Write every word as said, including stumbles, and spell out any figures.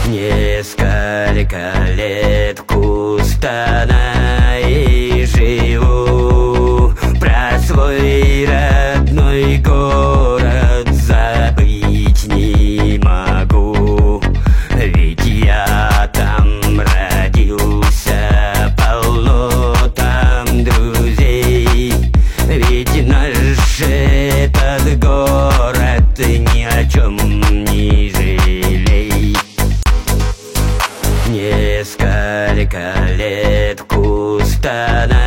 Несколько лет в Кустанае живу, про свой родной город забыть не могу. Ведь я там родился, полно там друзей. Ведь наш этот город ни о чем не жалей. Несколько лет в Кустанае